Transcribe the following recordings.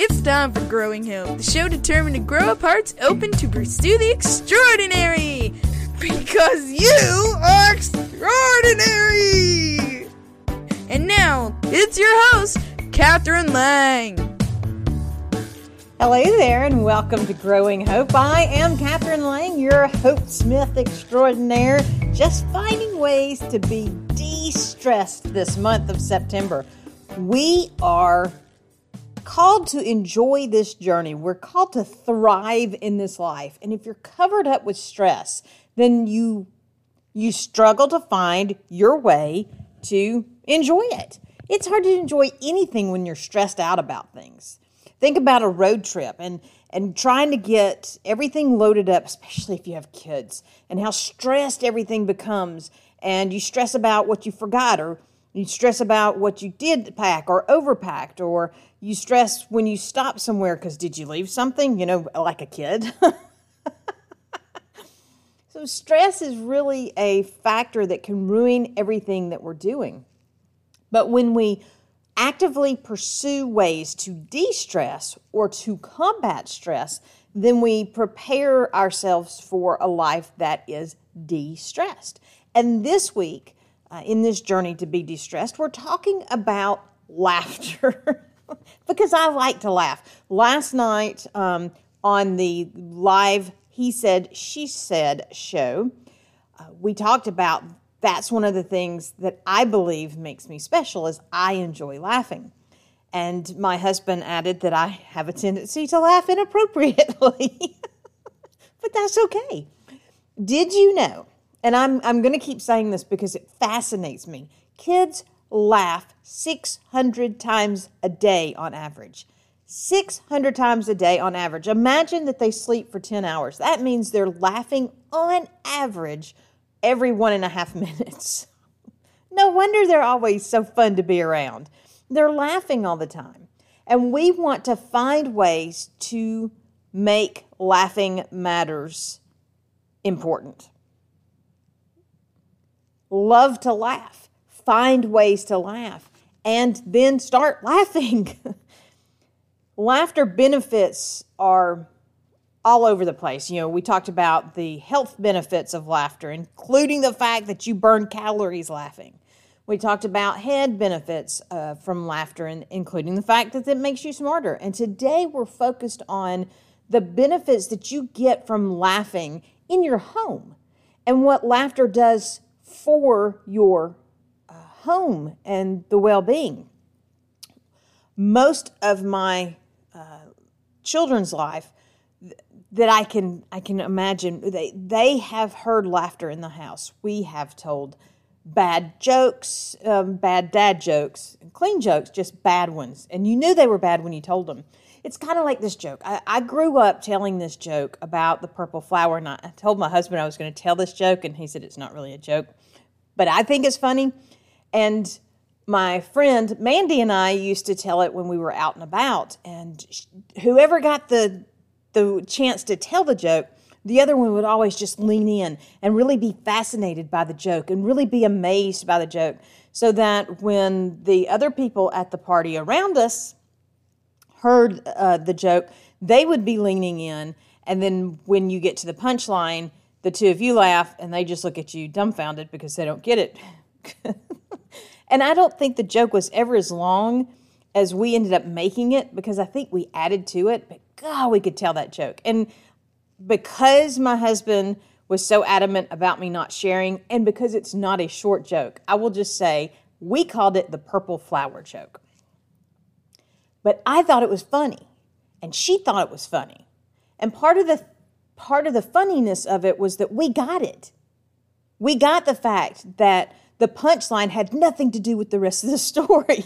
It's time for Growing Hope, the show determined to grow up hearts open to pursue the extraordinary. Because you are extraordinary! And now, it's your host, Catherine Lang. Hello there, and welcome to Growing Hope. I am Catherine Lang, your Hope Smith extraordinaire, just finding ways to be de-stressed this month of September. We are called to enjoy this journey. We're called to thrive in this life. And if you're covered up with stress, then you struggle to find your way to enjoy it. It's hard to enjoy anything when you're stressed out about things. Think about a road trip and trying to get everything loaded up, especially if you have kids, and how stressed everything becomes. And you stress about what you forgot, or you stress about what you did pack or overpacked, or you stress when you stop somewhere because did you leave something, like a kid? So stress is really a factor that can ruin everything that we're doing. But when we actively pursue ways to de-stress or to combat stress, then we prepare ourselves for a life that is de-stressed. And this week, in this journey to be de-stressed, we're talking about laughter because I like to laugh. Last night on the live He Said, She Said show, we talked about that's one of the things that I believe makes me special is I enjoy laughing. And my husband added that I have a tendency to laugh inappropriately. But that's okay. Did you know, and I'm going to keep saying this because it fascinates me, kids laugh 600 times a day on average. 600 times a day on average. Imagine that they sleep for 10 hours. That means they're laughing on average every 1.5 minutes. No wonder they're always so fun to be around. They're laughing all the time. And we want to find ways to make laughing matters important. Love to laugh. Find ways to laugh. And then start laughing. Laughter benefits are all over the place. We talked about the health benefits of laughter, including the fact that you burn calories laughing. We talked about head benefits from laughter, and including the fact that it makes you smarter. And today we're focused on the benefits that you get from laughing in your home and what laughter does for your home and the well-being. Most of my children's life that I can imagine, they have heard laughter in the house. We have told bad jokes, bad dad jokes, clean jokes, just bad ones. And you knew they were bad when you told them. It's kind of like this joke. I grew up telling this joke about the purple flower, and I told my husband I was going to tell this joke, and he said it's not really a joke. But I think it's funny. And my friend Mandy and I used to tell it when we were out and about. And whoever got the chance to tell the joke, the other one would always just lean in and really be fascinated by the joke and really be amazed by the joke, so that when the other people at the party around us heard the joke, they would be leaning in. And then when you get to the punchline, the two of you laugh and they just look at you dumbfounded because they don't get it. And I don't think the joke was ever as long as we ended up making it, because I think we added to it, but God, we could tell that joke. And because my husband was so adamant about me not sharing, and because it's not a short joke, I will just say we called it the purple flower joke. But I thought it was funny, and she thought it was funny. And part of the funniness of it was that we got it. We got the fact that the punchline had nothing to do with the rest of the story.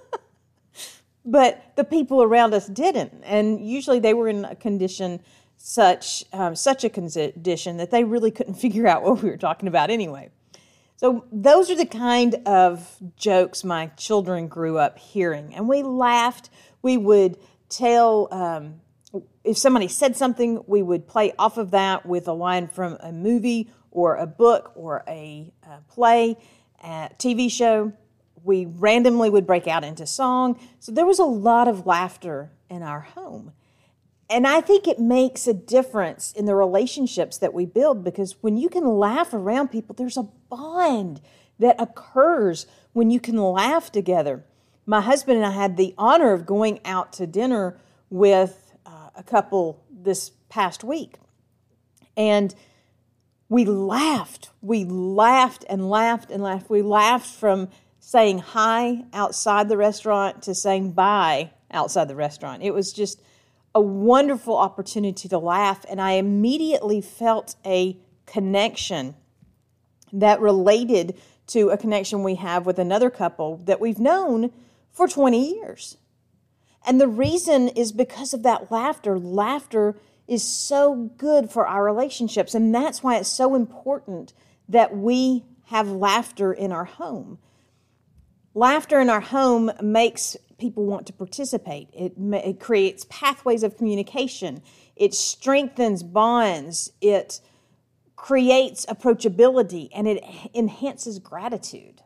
But the people around us didn't. And usually they were in a condition, such a condition that they really couldn't figure out what we were talking about anyway. So those are the kind of jokes my children grew up hearing. And we laughed. We would tell, if somebody said something, we would play off of that with a line from a movie or a book or a play, a TV show. we randomly would break out into song. So there was a lot of laughter in our home. And I think it makes a difference in the relationships that we build, because when you can laugh around people, there's a bond that occurs when you can laugh together. My husband and I had the honor of going out to dinner with a couple this past week. And we laughed and laughed and laughed. We laughed from saying hi outside the restaurant to saying bye outside the restaurant. It was just a wonderful opportunity to laugh, and I immediately felt a connection that related to a connection we have with another couple that we've known for 20 years. And the reason is because of that laughter. Laughter is so good for our relationships, and that's why it's so important that we have laughter in our home. Laughter in our home makes people want to participate. It creates pathways of communication. It strengthens bonds. It creates approachability, and it enhances gratitude.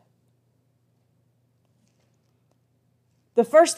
The first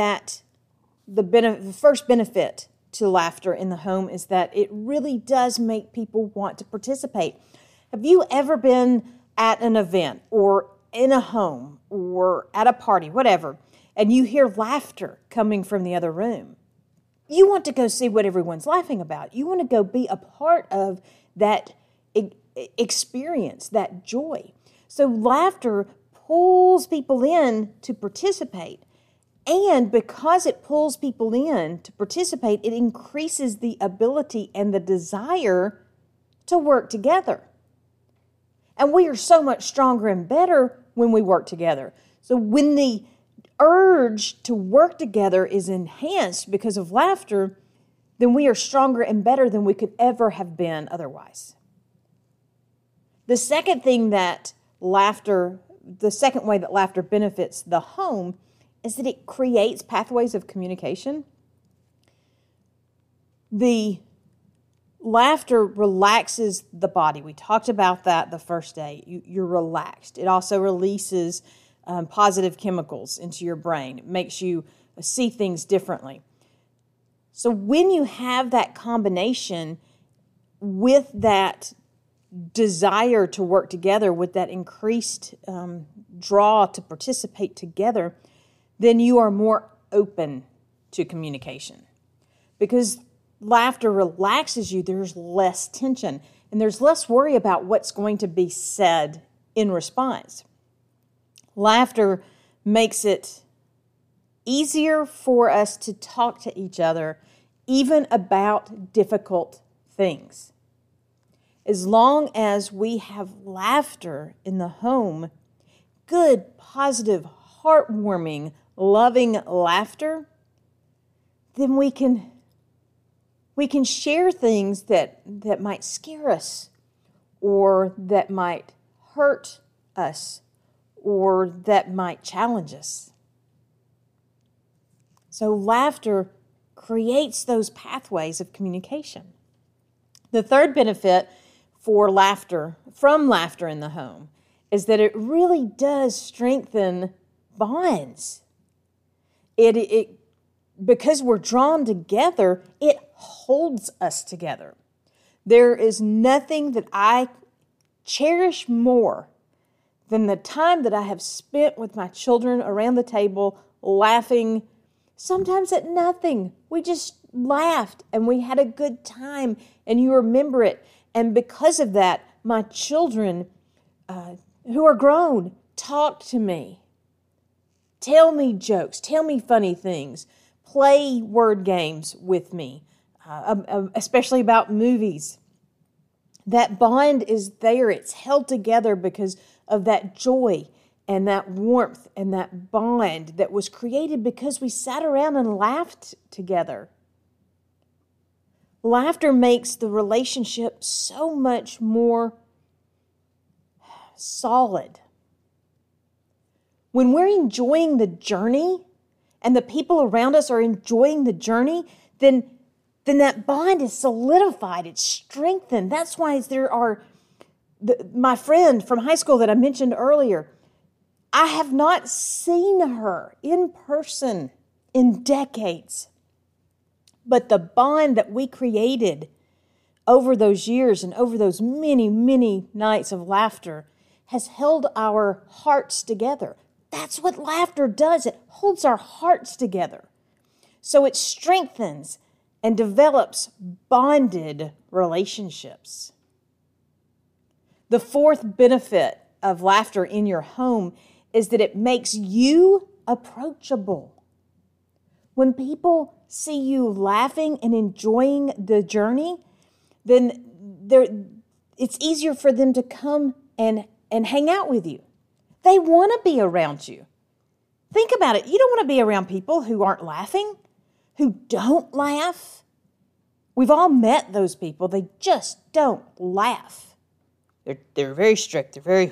benefit to laughter in the home is that it really does make people want to participate. Have you ever been at an event or in a home or at a party, whatever, and you hear laughter coming from the other room? You want to go see what everyone's laughing about. You want to go be a part of that experience, that joy. So laughter pulls people in to participate. And because it pulls people in to participate, it increases the ability and the desire to work together. And we are so much stronger and better when we work together. So when the urge to work together is enhanced because of laughter, then we are stronger and better than we could ever have been otherwise. The second way that laughter benefits the home is that it creates pathways of communication. The laughter relaxes the body. We talked about that the first day. You're relaxed. It also releases positive chemicals into your brain. It makes you see things differently. So when you have that combination with that desire to work together, with that increased draw to participate together, then you are more open to communication. Because laughter relaxes you, there's less tension, and there's less worry about what's going to be said in response. Laughter makes it easier for us to talk to each other, even about difficult things. As long as we have laughter in the home, good, positive, heartwarming, loving laughter, then we can share things that might scare us, or that might hurt us, or that might challenge us. So laughter creates those pathways of communication. The third benefit from laughter in the home is that it really does strengthen bonds. Because we're drawn together, it holds us together. There is nothing that I cherish more than the time that I have spent with my children around the table laughing, sometimes at nothing. We just laughed and we had a good time, and you remember it. And because of that, my children, who are grown, talk to me. Tell me jokes, tell me funny things, play word games with me, especially about movies. That bond is there. It's held together because of that joy and that warmth and that bond that was created because we sat around and laughed together. Laughter makes the relationship so much more solid. When we're enjoying the journey and the people around us are enjoying the journey, then that bond is solidified, it's strengthened. That's why my friend from high school that I mentioned earlier, I have not seen her in person in decades. But the bond that we created over those years and over those many, many nights of laughter has held our hearts together. That's what laughter does. It holds our hearts together. So it strengthens and develops bonded relationships. The fourth benefit of laughter in your home is that it makes you approachable. When people see you laughing and enjoying the journey, then it's easier for them to come and hang out with you. They want to be around you. Think about it. You don't want to be around people who aren't laughing, who don't laugh. We've all met those people. They just don't laugh. They're very strict. They're very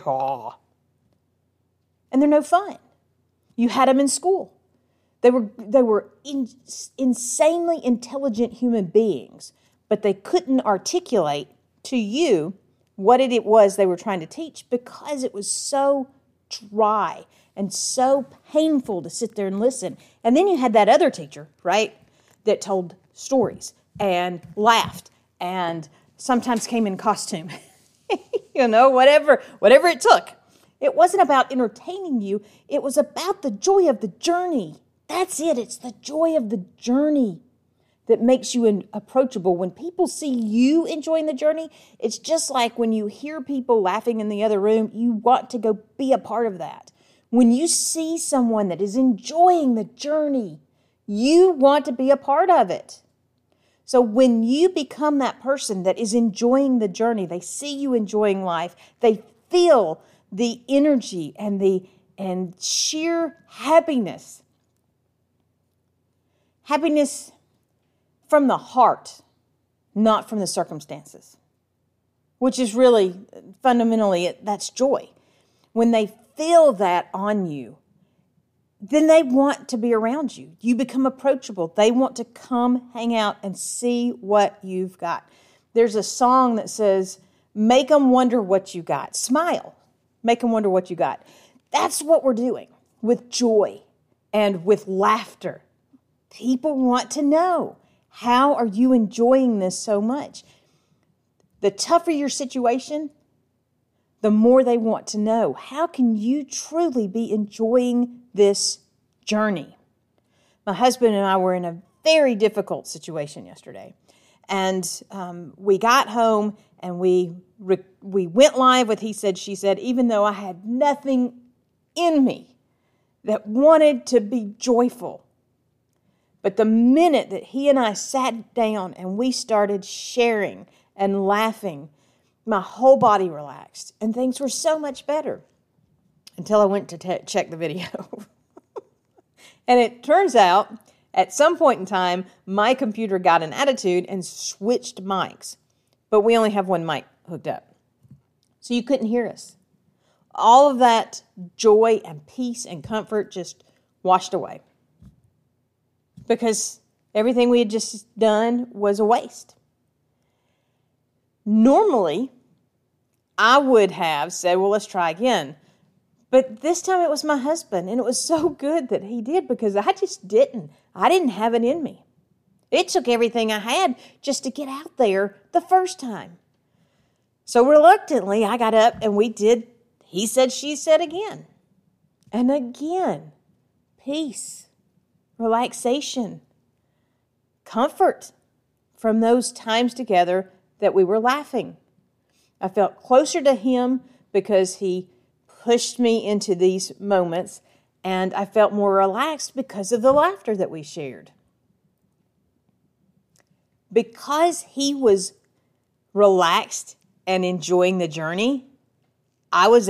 and they're no fun. You had them in school. They were insanely intelligent human beings, but they couldn't articulate to you what it was they were trying to teach because it was so dry and so painful to sit there and listen. And then you had that other teacher, right, that told stories and laughed and sometimes came in costume. Whatever it took. It wasn't about entertaining you. It was about the joy of the journey. That's it. It's the joy of the journey that makes you approachable. When people see you enjoying the journey, it's just like when you hear people laughing in the other room, you want to go be a part of that. When you see someone that is enjoying the journey, you want to be a part of it. So when you become that person that is enjoying the journey, they see you enjoying life, they feel the energy and sheer happiness. Happiness from the heart, not from the circumstances, which is really fundamentally, that's joy. When they feel that on you, then they want to be around you. You become approachable. They want to come hang out and see what you've got. There's a song that says, make them wonder what you got. Smile. Make them wonder what you got. That's what we're doing with joy and with laughter. People want to know, how are you enjoying this so much? The tougher your situation, the more they want to know, how can you truly be enjoying this journey? My husband and I were in a very difficult situation yesterday. And we got home and we went live with He Said, She Said, even though I had nothing in me that wanted to be joyful. But the minute that he and I sat down and we started sharing and laughing, my whole body relaxed and things were so much better until I went to check the video. And it turns out, at some point in time, my computer got an attitude and switched mics. But we only have one mic hooked up. So you couldn't hear us. All of that joy and peace and comfort just washed away. Because everything we had just done was a waste. Normally, I would have said, well, let's try again. But this time it was my husband, and it was so good that he did because I just didn't. I didn't have it in me. It took everything I had just to get out there the first time. So reluctantly, I got up and we did He Said, She Said again. And again, peace, relaxation, comfort from those times together that we were laughing. I felt closer to him because he pushed me into these moments, and I felt more relaxed because of the laughter that we shared. Because he was relaxed and enjoying the journey, I was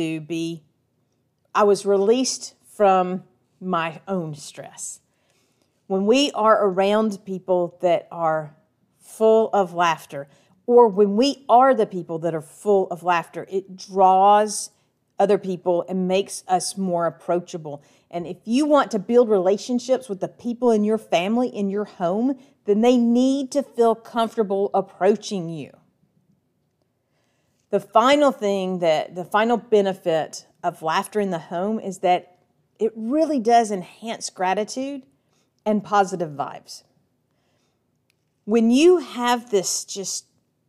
released from my own stress. When we are around people that are full of laughter, or when we are the people that are full of laughter, it draws other people and makes us more approachable. And if you want to build relationships with the people in your family, in your home, then they need to feel comfortable approaching you. The final benefit of laughter in the home is that it really does enhance gratitude and positive vibes. When you have this just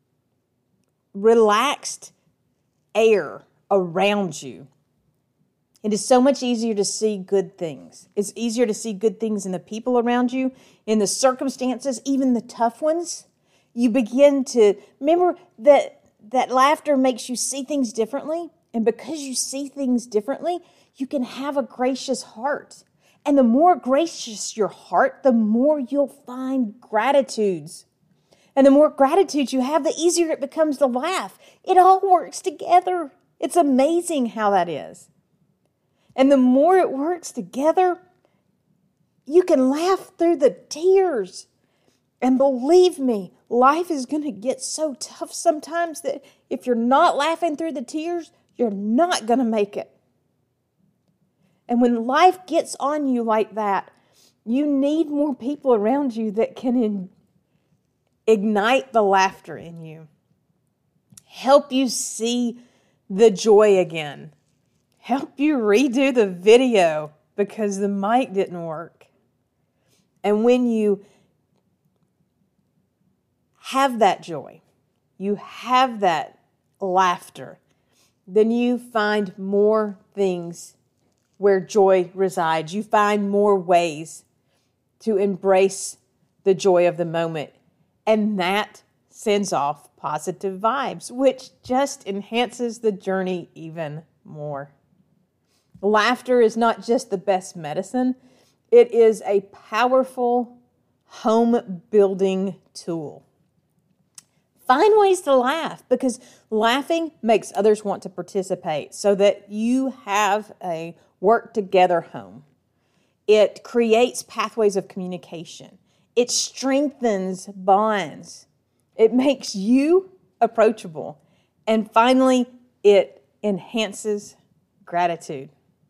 relaxed air around you, it is so much easier to see good things. It's easier to see good things in the people around you, in the circumstances, even the tough ones. You begin to remember that laughter makes you see things differently. And because you see things differently, you can have a gracious heart. And the more gracious your heart, the more you'll find gratitudes. And the more gratitude you have, the easier it becomes to laugh. It all works together. It's amazing how that is. And the more it works together, you can laugh through the tears. And believe me, life is going to get so tough sometimes that if you're not laughing through the tears, you're not going to make it. And when life gets on you like that, you need more people around you that can ignite the laughter in you. Help you see the joy again. Help you redo the video because the mic didn't work. And when you have that joy, you have that laughter, then you find more things where joy resides. You find more ways to embrace the joy of the moment. And that sends off positive vibes, which just enhances the journey even more. Laughter is not just the best medicine. It is a powerful home-building tool. Find ways to laugh because laughing makes others want to participate so that you have a work-together home. It creates pathways of communication. It strengthens bonds. It makes you approachable. And finally, it enhances gratitude.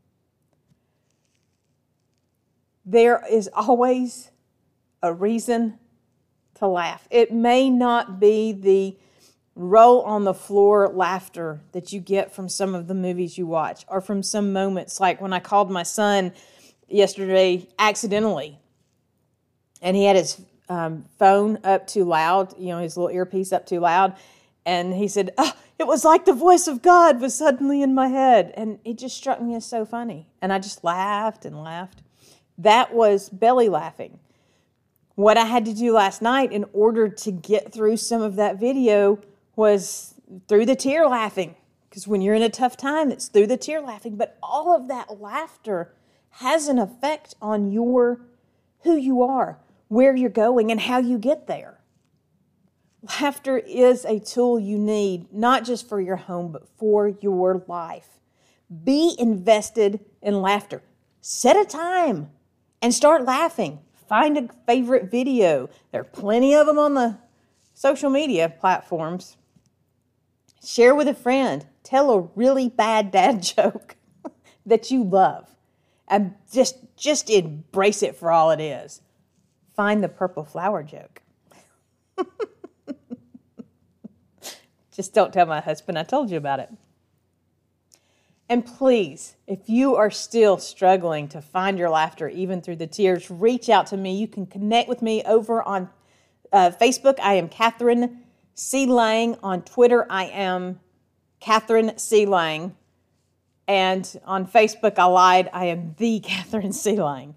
There is always a reason to laugh. It may not be the roll on the floor laughter that you get from some of the movies you watch or from some moments like when I called my son yesterday accidentally and he had his phone up too loud, his little earpiece up too loud. And he said, it was like the voice of God was suddenly in my head. And it just struck me as so funny. And I just laughed and laughed. That was belly laughing. What I had to do last night in order to get through some of that video was through the tear laughing. Because when you're in a tough time, it's through the tear laughing. But all of that laughter has an effect on who you are, where you're going, and how you get there. Laughter is a tool you need, not just for your home, but for your life. Be invested in laughter. Set a time and start laughing. Find a favorite video. There are plenty of them on the social media platforms. Share with a friend. Tell a really bad dad joke that you love. And just embrace it for all it is. Find the purple flower joke. Just don't tell my husband I told you about it. And please, if you are still struggling to find your laughter even through the tears, reach out to me. You can connect with me over on Facebook. I am Catherine C. Lang. On Twitter, I am Catherine C. Lang. And on Facebook, I lied. I am the Catherine C. Lang.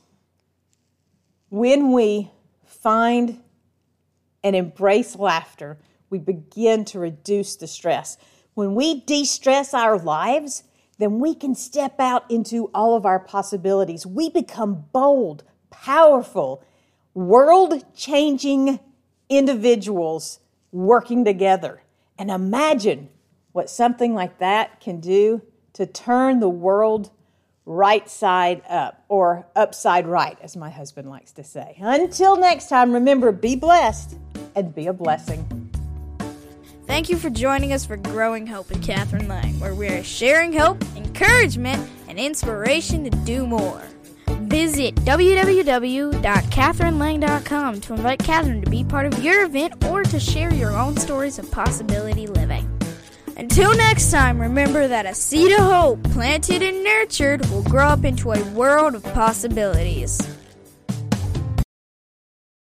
When we find and embrace laughter, we begin to reduce the stress. When we de-stress our lives, then we can step out into all of our possibilities. We become bold, powerful, world-changing individuals working together. And imagine what something like that can do to turn the world right side up, or upside right, as my husband likes to say. Until next time, remember, be blessed and be a blessing. Thank you for joining us for Growing Hope with Catherine Lang, where we are sharing hope, encouragement, and inspiration to do more. Visit www.catherinelang.com to invite Catherine to be part of your event or to share your own stories of possibility living. Until next time, remember that a seed of hope planted and nurtured will grow up into a world of possibilities.